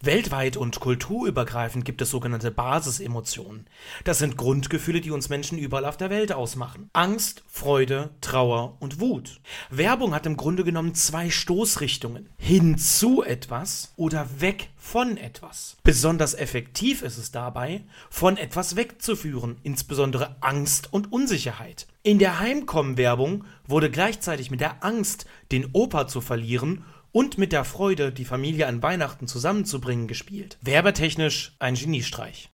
Weltweit und kulturübergreifend gibt es sogenannte Basisemotionen. Das sind Grundgefühle, die uns Menschen überall auf der Welt ausmachen. Angst, Freude, Trauer und Wut. Werbung hat im Grunde genommen zwei Stoßrichtungen. Hin zu etwas oder weg von etwas. Besonders effektiv ist es dabei, von etwas wegzuführen, insbesondere Angst und Unsicherheit. In der Heimkommen-Werbung wurde gleichzeitig mit der Angst, den Opa zu verlieren, und mit der Freude, die Familie an Weihnachten zusammenzubringen, gespielt. Werbetechnisch ein Geniestreich.